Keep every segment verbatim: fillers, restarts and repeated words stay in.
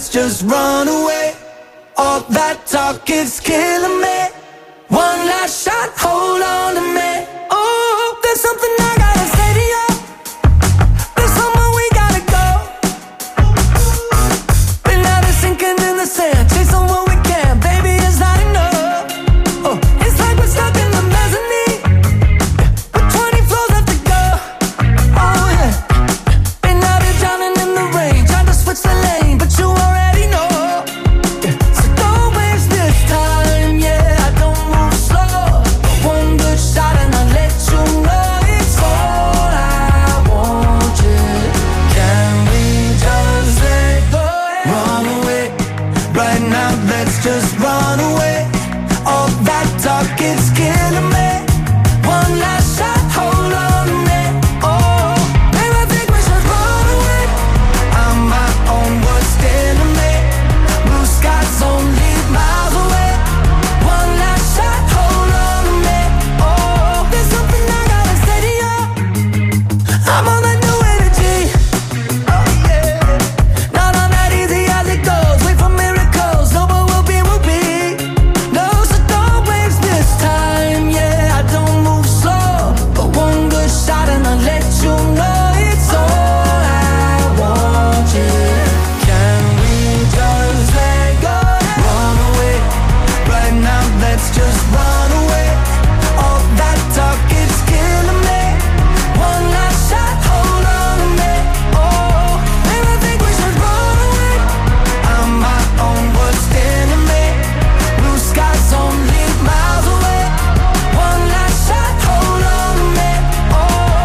let's just run away. All that talk is killing me. One last shot, hold on to me. Oh, there's something I gotta say to you. There's somewhere we gotta go. Been out of sinking in the sand, chasing what we can, baby, it's not enough. Oh, it's like we're stuck in the mezzanine, with twenty floors left to go. Oh yeah, been out here drowning in the rain, trying to switch the lane, but you already know. Yeah. So don't waste this time, yeah, I don't move slow. One good shot and I'll let you know it's all I want, yeah. Can we just let go? Run away, right now let's just run away. All that talk is killing me. One last shot, hold on to me. Oh, baby, I think we should run away. I'm my own worst enemy. Blue skies only miles away. One last shot, hold on to me. Oh, there's something I gotta say to you. I'm on that new energy. Oh yeah, not on that easy as it goes. Wait for miracles, no, but we'll be, we'll be. No, so don't waste this time. Yeah, I don't move slow, but one good shot and I'll let you know it's all I want. Yeah, can we just let go? Run away, right now let's just run away. All that talk is killing me. One last shot, hold on to me. Oh, baby, I think we should run away. I'm my own worst enemy. Blue skies only miles away. One last shot, hold on to me. Oh,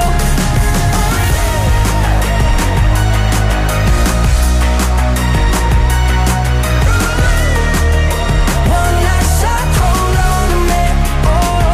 one last shot, hold on to me. Oh,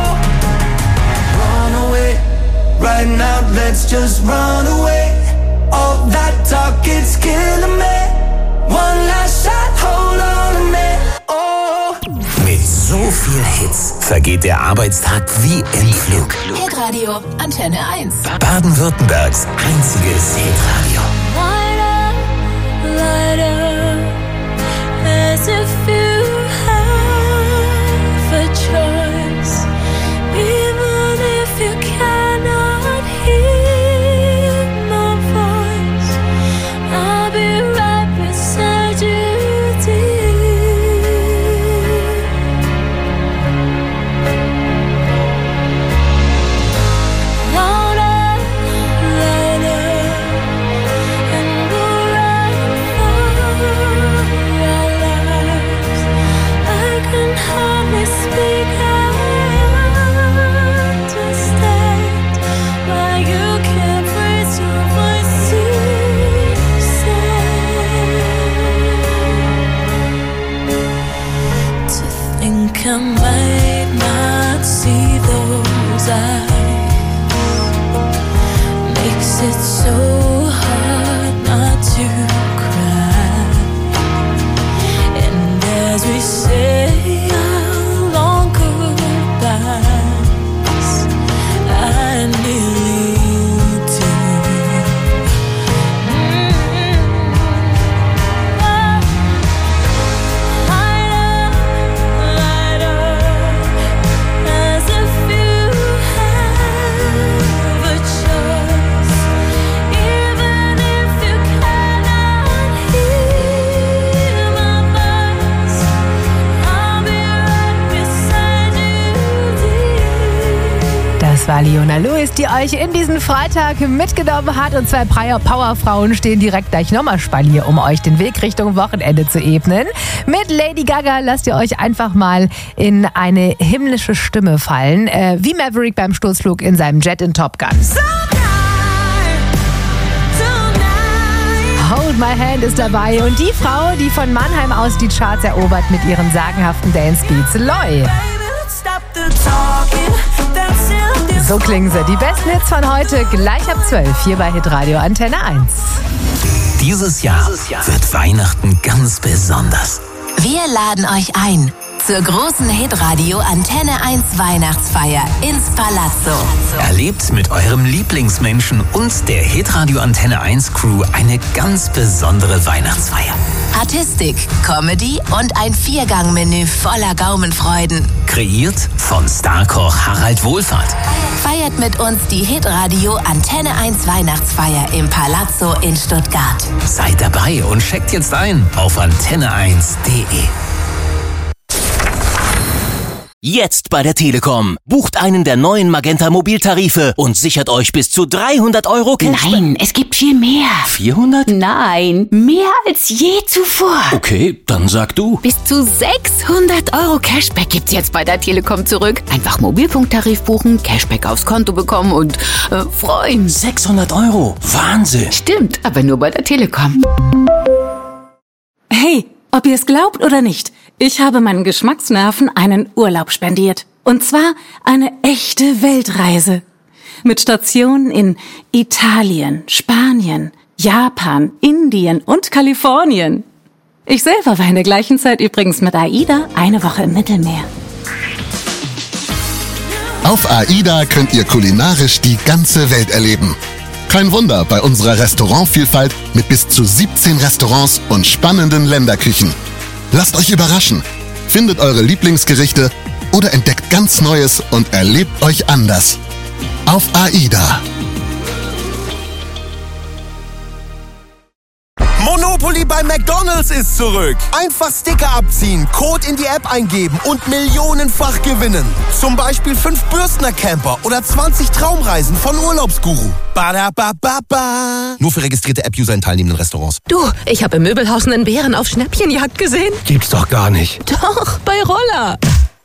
run away, right now let's just run away. All that talk is killing me. One last shot, hold on to me. Oh. Mit so viel Hits vergeht der Arbeitstag wie im Flug. Hitradio Antenne eins. Baden-Württembergs einziges Hitradio. Light up, as if you have a choice, even if you cannot hear my voice. I'll be right beside you, dear. Louder, louder, and we'll run for our lives. I can hardly speak, I understand why you can't raise your voice to say. To think I might not see those eyes makes it so hard not to cry. And as we say our long goodbyes, I nearly do. Light up, light up, as if you have a choice, even if you cannot hear my voice. I'll be right beside you, dear. Das war Leona Lewis, die euch in diesen Freitag mitgenommen hat. Und zwei Powerfrauen stehen direkt gleich nochmal Spalier, um euch den Weg Richtung Wochenende zu ebnen. Mit Lady Gaga lasst ihr euch einfach mal in eine himmlische Stimme fallen, äh, wie Maverick beim Sturzflug in seinem Jet in Top Gun. Hold My Hand ist dabei und die Frau, die von Mannheim aus die Charts erobert mit ihren sagenhaften Dance-Beats, Loy. So klingen sie. Die besten Hits von heute gleich ab zwölf hier bei Hitradio Antenne eins. Dieses Jahr wird Weihnachten ganz besonders. Wir laden euch ein zur großen Hitradio Antenne eins Weihnachtsfeier ins Palazzo. Erlebt mit eurem Lieblingsmenschen und der Hitradio Antenne eins Crew eine ganz besondere Weihnachtsfeier. Artistik, Comedy und ein Viergang-Menü voller Gaumenfreuden. Kreiert von Starkoch Harald Wohlfahrt. Feiert mit uns die Hitradio Antenne eins Weihnachtsfeier im Palazzo in Stuttgart. Seid dabei und checkt jetzt ein auf antenne eins punkt de. Jetzt bei der Telekom. Bucht einen der neuen Magenta Mobiltarife und sichert euch bis zu dreihundert Euro Cashback. Nein, es gibt viel mehr. vierhundert? Nein, mehr als je zuvor. Okay, dann sag du. Bis zu sechshundert Euro Cashback gibt's jetzt bei der Telekom zurück. Einfach Mobilfunktarif buchen, Cashback aufs Konto bekommen und äh, freuen. sechshundert Euro? Wahnsinn. Stimmt, aber nur bei der Telekom. Hey, ob ihr es glaubt oder nicht, ich habe meinen Geschmacksnerven einen Urlaub spendiert. Und zwar eine echte Weltreise. Mit Stationen in Italien, Spanien, Japan, Indien und Kalifornien. Ich selber war in der gleichen Zeit übrigens mit AIDA eine Woche im Mittelmeer. Auf AIDA könnt ihr kulinarisch die ganze Welt erleben. Kein Wunder bei unserer Restaurantvielfalt mit bis zu siebzehn Restaurants und spannenden Länderküchen. Lasst euch überraschen, findet eure Lieblingsgerichte oder entdeckt ganz Neues und erlebt euch anders. Auf AIDA. Monopoly bei McDonald's ist zurück. Einfach Sticker abziehen, Code in die App eingeben und millionenfach gewinnen. Zum Beispiel fünf Bürstner Camper oder zwanzig Traumreisen von Urlaubsguru. Badabababa. Nur für registrierte App-User in teilnehmenden Restaurants. Du, ich habe im Möbelhaus einen Bären auf Schnäppchenjagd gesehen. Gibt's doch gar nicht. Doch, bei Roller.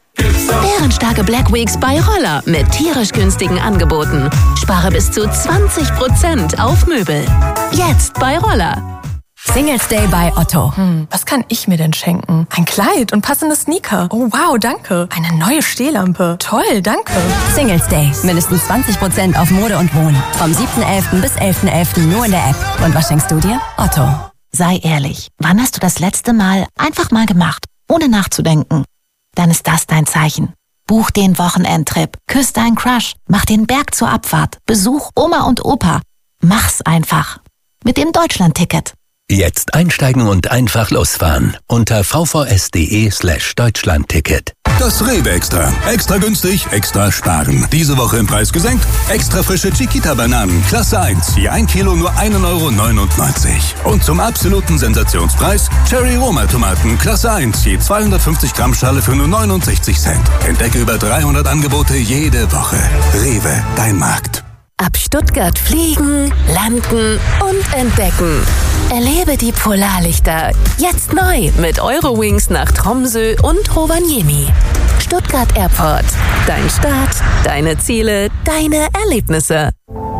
Bärenstarke Black Weeks bei Roller mit tierisch günstigen Angeboten. Spare bis zu zwanzig Prozent auf Möbel. Jetzt bei Roller. Singles Day bei Otto. Hm, was kann ich mir denn schenken? Ein Kleid und passende Sneaker. Oh wow, danke. Eine neue Stehlampe. Toll, danke. Singles Day. Mindestens zwanzig Prozent auf Mode und Wohnen. Vom siebten elften bis elften elften nur in der App. Und was schenkst du dir? Otto. Sei ehrlich. Wann hast du das letzte Mal einfach mal gemacht, ohne nachzudenken? Dann ist das dein Zeichen. Buch den Wochenendtrip. Küss deinen Crush. Mach den Berg zur Abfahrt. Besuch Oma und Opa. Mach's einfach. Mit dem Deutschlandticket. Jetzt einsteigen und einfach losfahren. Unter vvs.de slash Deutschlandticket. Das Rewe Extra. Extra günstig, extra sparen. Diese Woche im Preis gesenkt. Extra frische Chiquita-Bananen. Klasse eins. Je ein Kilo nur ein Euro neunundneunzig. Und zum absoluten Sensationspreis Cherry-Roma-Tomaten. Klasse eins. Je zweihundertfünfzig Gramm Schale für nur neunundsechzig Cent. Entdecke über dreihundert Angebote jede Woche. Rewe, dein Markt. Ab Stuttgart fliegen, landen und entdecken. Erlebe die Polarlichter. Jetzt neu mit Eurowings nach Tromsø und Rovaniemi. Stuttgart Airport. Dein Start, deine Ziele, deine Erlebnisse.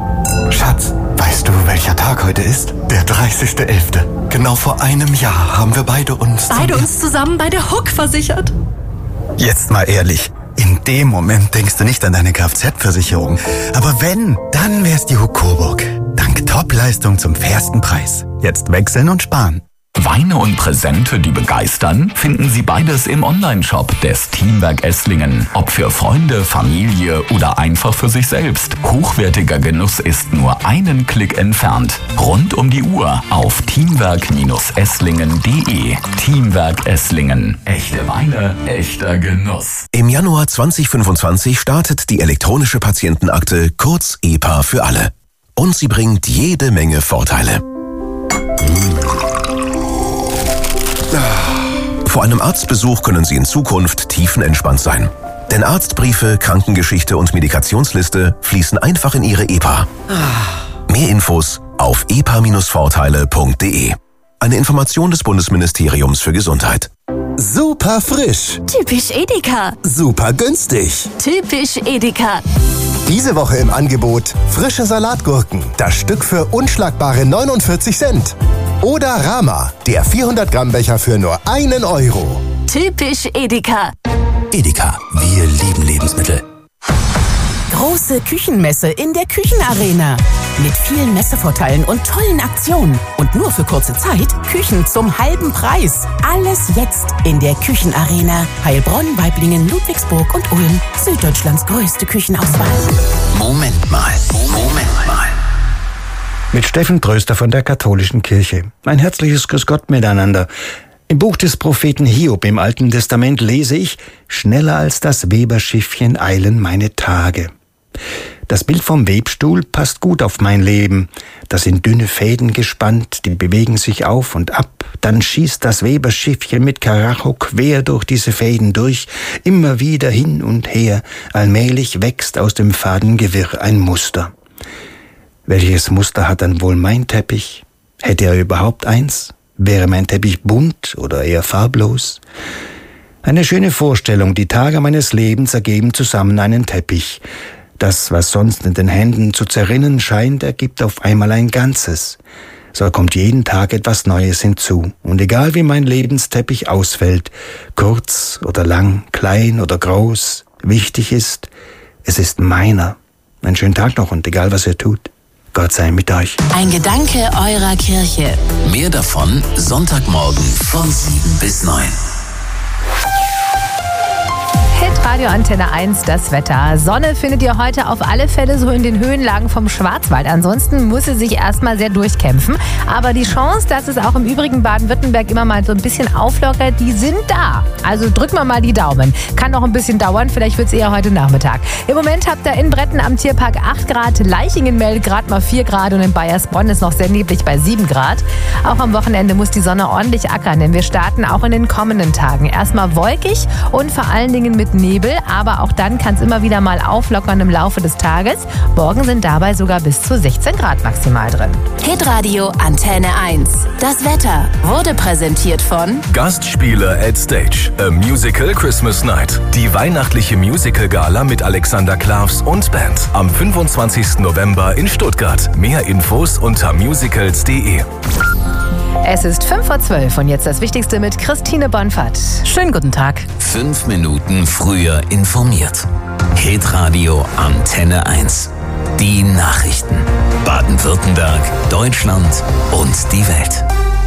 Schatz, weißt du, welcher Tag heute ist? Der dreißigster elfte Genau vor einem Jahr haben wir beide uns... Beide uns zusammen bei der H O K versichert. Jetzt mal ehrlich. In dem Moment denkst du nicht an deine Kfz-Versicherung. Aber wenn, dann wär's die H O K Coburg. Dank Top-Leistung zum fairsten Preis. Jetzt wechseln und sparen. Weine und Präsente, die begeistern, finden Sie beides im Onlineshop des Teamwerk Esslingen. Ob für Freunde, Familie oder einfach für sich selbst. Hochwertiger Genuss ist nur einen Klick entfernt. Rund um die Uhr auf teamwerk esslingen punkt de. Teamwerk Esslingen. Echte Weine, echter Genuss. Im Januar zweitausendfünfundzwanzig startet die elektronische Patientenakte, kurz E P A für alle. Und sie bringt jede Menge Vorteile. Vor einem Arztbesuch können Sie in Zukunft tiefenentspannt sein. Denn Arztbriefe, Krankengeschichte und Medikationsliste fließen einfach in Ihre E P A. Mehr Infos auf e p a Vorteile punkt de. Eine Information des Bundesministeriums für Gesundheit. Super frisch. Typisch Edeka. Super günstig. Typisch Edeka. Diese Woche im Angebot frische Salatgurken. Das Stück für unschlagbare neunundvierzig Cent. Oder Rama, der vierhundert Gramm Becher für nur einen Euro. Typisch Edeka. Edeka, wir lieben Lebensmittel. große Küchenmesse in der Küchenarena. Mit vielen Messevorteilen und tollen Aktionen. Und nur für kurze Zeit Küchen zum halben Preis. Alles jetzt in der Küchenarena. Heilbronn, Waiblingen, Ludwigsburg und Ulm. Süddeutschlands größte Küchenauswahl. Moment mal, Moment mal. Mit Steffen Tröster von der Katholischen Kirche. Ein herzliches Grüß Gott miteinander. Im Buch des Propheten Hiob im Alten Testament lese ich: Schneller als das Weberschiffchen eilen meine Tage. Das Bild vom Webstuhl passt gut auf mein Leben. Da sind dünne Fäden gespannt, die bewegen sich auf und ab. Dann schießt das Weberschiffchen mit Karacho quer durch diese Fäden durch, immer wieder hin und her. Allmählich wächst aus dem Fadengewirr ein Muster. Welches Muster hat dann wohl mein Teppich? Hätte er überhaupt eins? Wäre mein Teppich bunt oder eher farblos? Eine schöne Vorstellung, die Tage meines Lebens ergeben zusammen einen Teppich. Das, was sonst in den Händen zu zerrinnen scheint, ergibt auf einmal ein Ganzes. So kommt jeden Tag etwas Neues hinzu. Und egal wie mein Lebensteppich ausfällt, kurz oder lang, klein oder groß, wichtig ist, es ist meiner. Einen schönen Tag noch und egal was ihr tut, Gott sei mit euch. Ein Gedanke eurer Kirche. Mehr davon Sonntagmorgen von sieben bis neun. Hitradio Antenne eins, das Wetter. Sonne findet ihr heute auf alle Fälle so in den Höhenlagen vom Schwarzwald. Ansonsten muss sie sich erstmal sehr durchkämpfen. Aber die Chance, dass es auch im übrigen Baden-Württemberg immer mal so ein bisschen auflockert, die sind da. Also drücken wir mal die Daumen. Kann noch ein bisschen dauern, vielleicht wird es eher heute Nachmittag. Im Moment habt ihr in Bretten am Tierpark acht Grad, Leichingen meldet gerade mal vier Grad und in Bayersbronn ist noch sehr neblig bei sieben Grad. Auch am Wochenende muss die Sonne ordentlich ackern, denn wir starten auch in den kommenden Tagen. Erstmal wolkig und vor allen Dingen mit Nebel, aber auch dann kann es immer wieder mal auflockern im Laufe des Tages. Morgen sind dabei sogar bis zu sechzehn Grad maximal drin. Hitradio Antenne eins. Das Wetter wurde präsentiert von Gastspiele at Stage, a Musical Christmas Night. Die weihnachtliche Musical-Gala mit Alexander Klavs und Band. Am fünfundzwanzigsten November in Stuttgart. Mehr Infos unter musicals punkt de. Es ist fünf vor zwölf und jetzt das Wichtigste mit Christine Bonfat. Schönen guten Tag. Fünf Minuten früher informiert. Hitradio Antenne eins. Die Nachrichten. Baden-Württemberg, Deutschland und die Welt.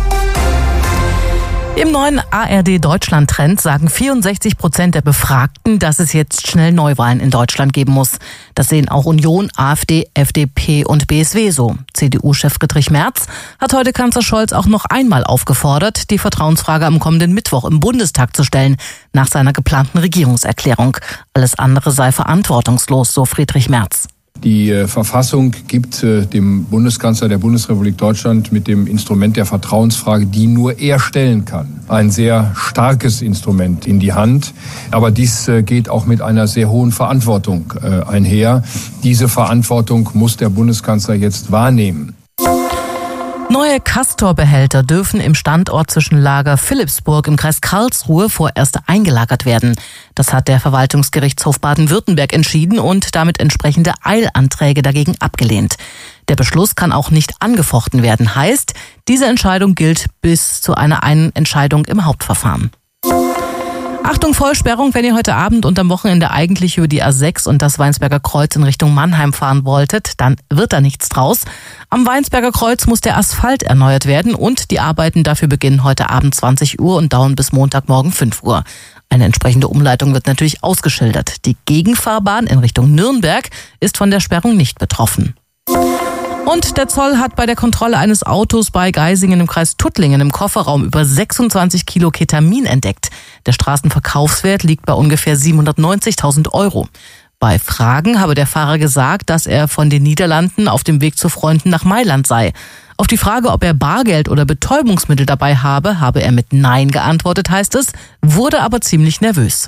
Im neuen A R D-Deutschland-Trend sagen vierundsechzig Prozent der Befragten, dass es jetzt schnell Neuwahlen in Deutschland geben muss. Das sehen auch Union, AfD, F D P und B S W so. C D U-Chef Friedrich Merz hat heute Kanzler Scholz auch noch einmal aufgefordert, die Vertrauensfrage am kommenden Mittwoch im Bundestag zu stellen, nach seiner geplanten Regierungserklärung. Alles andere sei verantwortungslos, so Friedrich Merz. Die äh, Verfassung gibt äh, dem Bundeskanzler der Bundesrepublik Deutschland mit dem Instrument der Vertrauensfrage, die nur er stellen kann, ein sehr starkes Instrument in die Hand. Aber dies äh, geht auch mit einer sehr hohen Verantwortung äh, einher. Diese Verantwortung muss der Bundeskanzler jetzt wahrnehmen. Neue Castor-Behälter dürfen im Standortzwischenlager Philippsburg im Kreis Karlsruhe vorerst eingelagert werden. Das hat der Verwaltungsgerichtshof Baden-Württemberg entschieden und damit entsprechende Eilanträge dagegen abgelehnt. Der Beschluss kann auch nicht angefochten werden. Heißt, diese Entscheidung gilt bis zu einer Entscheidung im Hauptverfahren. Achtung, Vollsperrung, wenn ihr heute Abend und am Wochenende eigentlich über die A sechs und das Weinsberger Kreuz in Richtung Mannheim fahren wolltet, dann wird da nichts draus. Am Weinsberger Kreuz muss der Asphalt erneuert werden und die Arbeiten dafür beginnen heute Abend zwanzig Uhr und dauern bis Montagmorgen fünf Uhr. Eine entsprechende Umleitung wird natürlich ausgeschildert. Die Gegenfahrbahn in Richtung Nürnberg ist von der Sperrung nicht betroffen. Und der Zoll hat bei der Kontrolle eines Autos bei Geisingen im Kreis Tuttlingen im Kofferraum über sechsundzwanzig Kilo Ketamin entdeckt. Der Straßenverkaufswert liegt bei ungefähr siebenhundertneunzigtausend Euro. Bei Fragen habe der Fahrer gesagt, dass er von den Niederlanden auf dem Weg zu Freunden nach Mailand sei. Auf die Frage, ob er Bargeld oder Betäubungsmittel dabei habe, habe er mit Nein geantwortet, heißt es, wurde aber ziemlich nervös.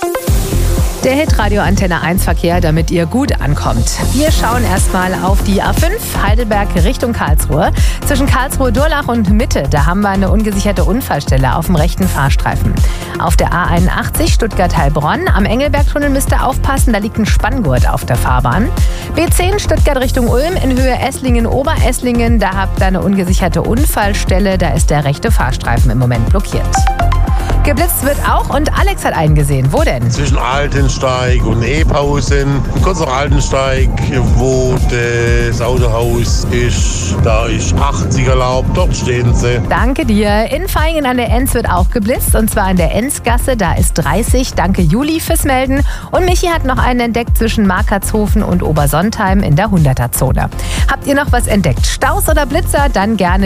Der Hitradio Antenne eins Verkehr, damit ihr gut ankommt. Wir schauen erstmal auf die A fünf Heidelberg Richtung Karlsruhe. Zwischen Karlsruhe-Durlach und Mitte, da haben wir eine ungesicherte Unfallstelle auf dem rechten Fahrstreifen. Auf der A einundachtzig Stuttgart-Heilbronn, am Engelbergtunnel müsst ihr aufpassen, da liegt ein Spanngurt auf der Fahrbahn. B zehn Stuttgart Richtung Ulm in Höhe Esslingen-Oberesslingen, da habt ihr eine ungesicherte Unfallstelle, da ist der rechte Fahrstreifen im Moment blockiert. Geblitzt wird auch und Alex hat einen gesehen. Wo denn? Zwischen Altensteig und Ebhausen. Kurz nach Altensteig, wo das Autohaus ist. Da ist achtzig erlaubt, dort stehen sie. Danke dir. In Vaihingen an der Enz wird auch geblitzt und zwar in der Enzgasse, da ist dreißig. Danke Juli fürs Melden. Und Michi hat noch einen entdeckt zwischen Markertshofen und Obersontheim in der hunderter Zone. Habt ihr noch was entdeckt? Staus oder Blitzer? Dann gerne